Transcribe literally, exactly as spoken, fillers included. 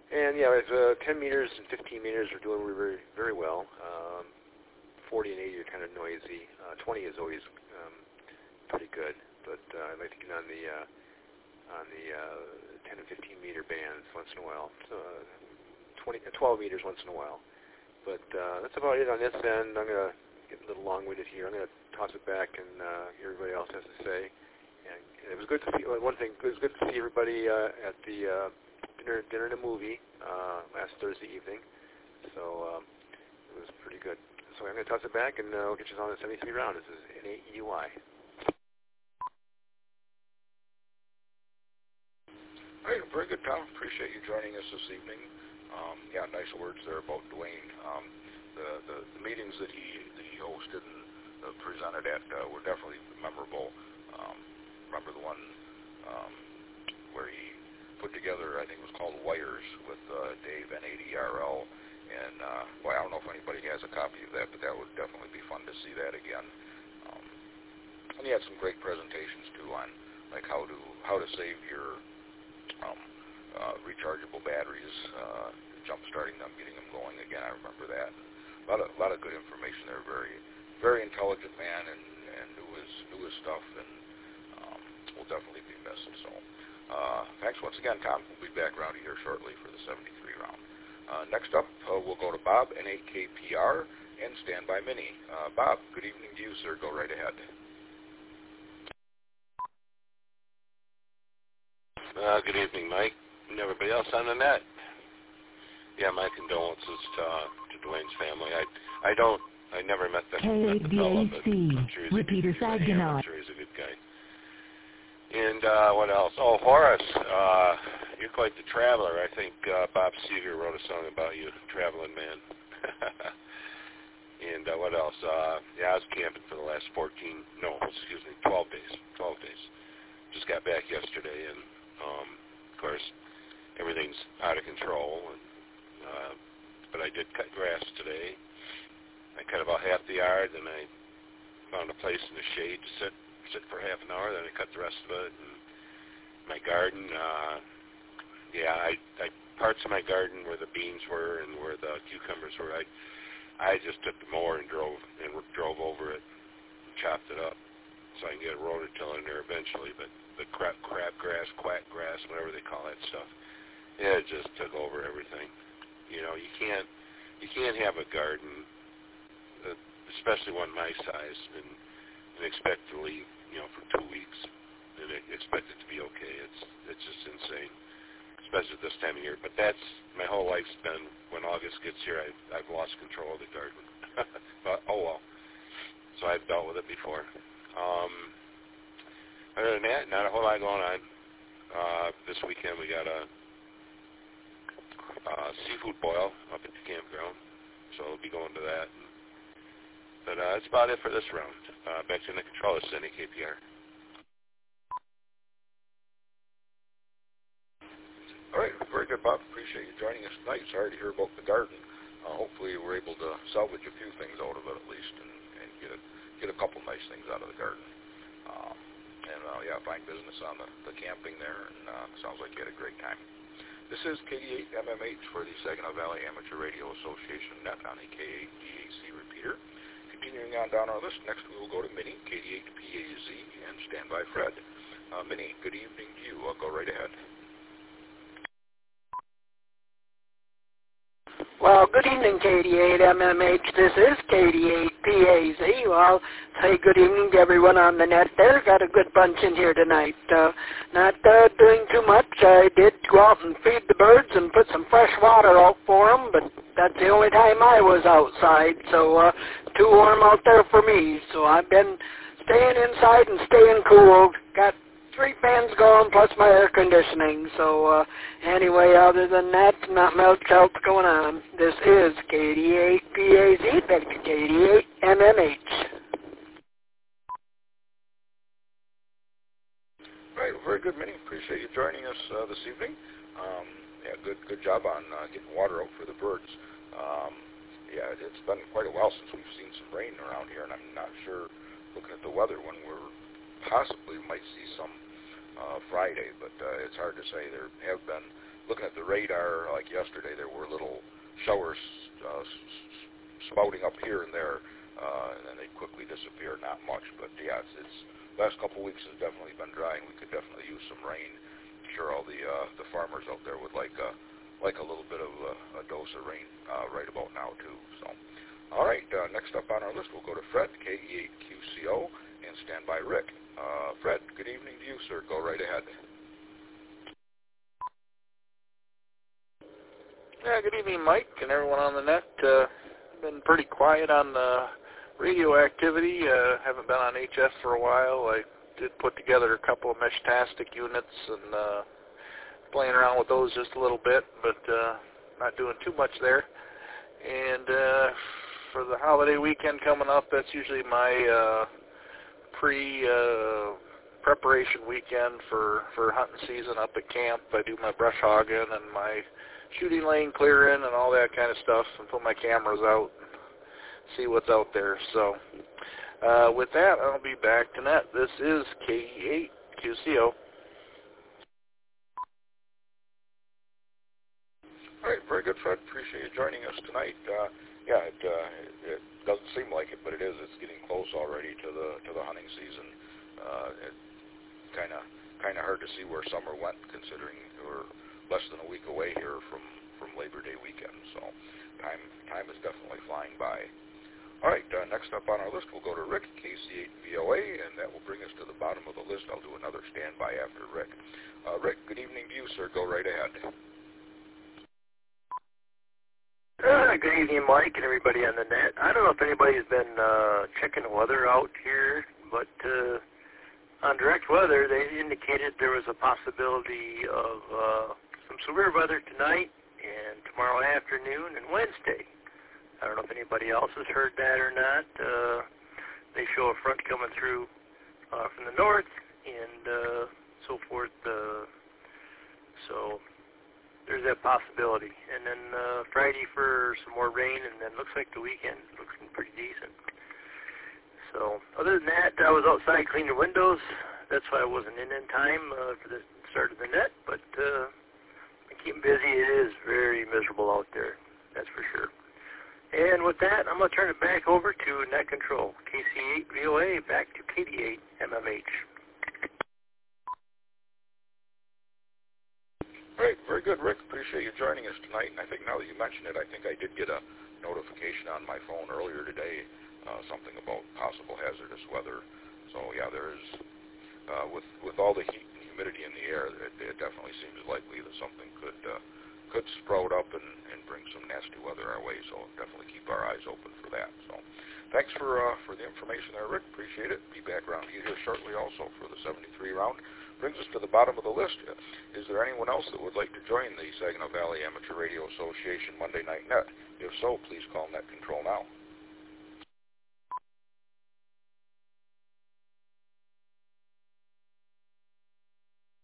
And yeah, it's, uh, ten meters and fifteen meters are doing very, very well. Um, forty and eighty are kind of noisy. Uh, twenty is always um, pretty good, but uh, I like to get on the uh, on the uh, ten and fifteen meter bands once in a while. So, uh, twenty, twelve meters once in a while. But uh, that's about it on this end. I'm gonna get a little long-winded here. I'm gonna toss it back and uh, hear everybody else has to say. And it was good to see. One thing, it was good to see everybody uh, at the uh, dinner, dinner and a movie uh, last Thursday evening. So um, it was pretty good. So I'm going to toss it back, and uh, we'll get you on the seventy-three round. This is N A E U I. All right, very good, Tom. Appreciate you joining us this evening. Um, yeah, nice words there about Dwayne. Um, the, the the meetings that he that he hosted and uh, presented at uh, were definitely memorable. Um, remember the one um, where he put together, I think it was called Wires with uh, Dave N A D R L. And, uh, well, I don't know if anybody has a copy of that, but that would definitely be fun to see that again. Um, and he had some great presentations, too, on, like, how to how to save your um, uh, rechargeable batteries, uh, jump-starting them, getting them going again. I remember that. A lot of, a lot of good information there. Very very intelligent man and, and knew, his, knew his stuff, and um, will definitely be missed. So uh, thanks once again, Tom. We'll be back around here shortly for the seventy-three round. Uh, next up, uh, we'll go to Bob, N A K P R, and Standby Mini. Uh, Bob, good evening to you, sir. Go right ahead. Uh, good evening, Mike, and everybody else on the net. Yeah, my condolences to, uh, to Dwayne's family. I I don't, I never met the, met the fellow, but I'm sure he's Repeater Saginaw. I'm sure he's a good guy. And uh, what else? Oh, Horace, uh, you're quite the traveler. I think uh, Bob Seger wrote a song about you, traveling man. And uh, what else? Uh, yeah, I was camping for the last fourteen, no, excuse me, twelve days. twelve days. Just got back yesterday, and um, of course, everything's out of control. And, uh, but I did cut grass today. I cut about half the yard, and I found a place in the shade to sit. sit for half an hour, then I cut the rest of it. And my garden, uh, yeah, I, I parts of my garden where the beans were and where the cucumbers were, I I just took the mower and drove and drove over it, and chopped it up, so I can get a rototiller in there eventually. But the crab, crab grass, quack grass, whatever they call that stuff, it just took over everything. You know, you can't you can't have a garden, uh, especially one my size, and, and expect to leave, you know, for two weeks and expect it to be okay. It's it's just insane, especially this time of year. But that's my whole life's been. When August gets here, I've, I've lost control of the garden. But oh well. So I've dealt with it before. Um, other than that, not a whole lot going on. Uh, this weekend we got a uh, seafood boil up at the campground, so we'll be going to that. But uh, that's about it for this round. Uh, back to the controller, N A K P R. All right, very good, Bob. Appreciate you joining us tonight. Sorry to hear about the garden. Uh, hopefully we're able to salvage a few things out of it at least, and, and get a, get a couple nice things out of the garden. Um, and, uh, yeah, fine business on the, the camping there, and uh, sounds like you had a great time. This is K D eight M M H for the Saginaw Valley Amateur Radio Association net on a K eight D A C repeater. Continuing on down our list, next we will go to Minnie, K D eight P A Z, and Standby Fred. Uh, Minnie, good evening to you. I'll go right ahead. Well, good evening, K D eight M M H. This is K D eight P A Z. Well, say good evening to everyone on the net there. Got a good bunch in here tonight. Uh, not uh, doing too much. I did go out and feed the birds and put some fresh water out for them, but that's the only time I was outside, so uh, too warm out there for me. So I've been staying inside and staying cool. Got three fans going plus my air conditioning. So uh, anyway, other than that, not much else going on. This is K D eight P A Z, back to K D eight M M H. All right, very good, Minnie. Appreciate you joining us uh, this evening. Um, yeah, good good job on uh, getting water out for the birds. Um, yeah, it's been quite a while since we've seen some rain around here, and I'm not sure, looking at the weather, when we're possibly might see some Uh, Friday, but uh, it's hard to say. There have been looking at the radar, like yesterday, there were little showers uh, s- spouting up here and there, uh, and then they quickly disappear. Not much, but yeah, it's, it's last couple weeks has definitely been dry, and we could definitely use some rain. I'm sure all the uh, the farmers out there would like uh, like a little bit of a, a dose of rain uh, right about now too. So, all right, uh, next up on our list, we'll go to Fred, K E eight Q C O, and stand by Rick. Uh, Fred, good evening to you, sir. Go right ahead. Yeah, good evening, Mike, and everyone on the net. Uh, been pretty quiet on the radio activity. Uh, haven't been on H F for a while. I did put together a couple of Meshtastic units and uh, playing around with those just a little bit, but uh, not doing too much there. And uh, for the holiday weekend coming up, that's usually my uh, pre uh, preparation weekend for, for hunting season up at camp. I do my brush hogging and my shooting lane clearing and all that kind of stuff, and put my cameras out and see what's out there. So uh, with that, I'll be back to net. This is K E eight Q C O. All right, very good, Fred. Appreciate you joining us tonight. Uh, yeah, it, uh, it doesn't seem like it, but it is. It's getting close already to the to the hunting season. Uh, it's kind of kind of hard to see where summer went, considering we're less than a week away here from, from Labor Day weekend. So time time is definitely flying by. All right, uh, next up on our list, we'll go to Rick, K C eight V O A, and that will bring us to the bottom of the list. I'll do another standby after Rick. Uh, Rick, good evening to you, sir. Go right ahead. Uh, good evening, Mike, and everybody on the net. I don't know if anybody's been uh, checking the weather out here, but uh, on direct weather, they indicated there was a possibility of uh, some severe weather tonight and tomorrow afternoon and Wednesday. I don't know if anybody else has heard that or not. Uh, they show a front coming through uh, from the north and uh, so forth. Uh, so there's that possibility. And then uh, Friday for some more rain, and then looks like the weekend looks pretty decent. So other than that, I was outside cleaning windows. That's why I wasn't in in time uh, for the start of the net. But uh, I keep busy. It is very miserable out there. That's for sure. And with that, I'm going to turn it back over to Net Control, K C eight V O A, back to K D eight M M H. All right, very good, Rick. Appreciate you joining us tonight. And I think now that you mention it, I think I did get a notification on my phone earlier today, uh, something about possible hazardous weather. So yeah, there is, uh, with with all the heat and humidity in the air, it, it definitely seems likely that something could uh, could sprout up and, and bring some nasty weather our way. So definitely keep our eyes open for that. So thanks for uh, for the information there, Rick. Appreciate it. Be back around to you here shortly also for the seventy-three round. Brings us to the bottom of the list. Is there anyone else that would like to join the Saginaw Valley Amateur Radio Association Monday Night Net? If so, please call Net Control now.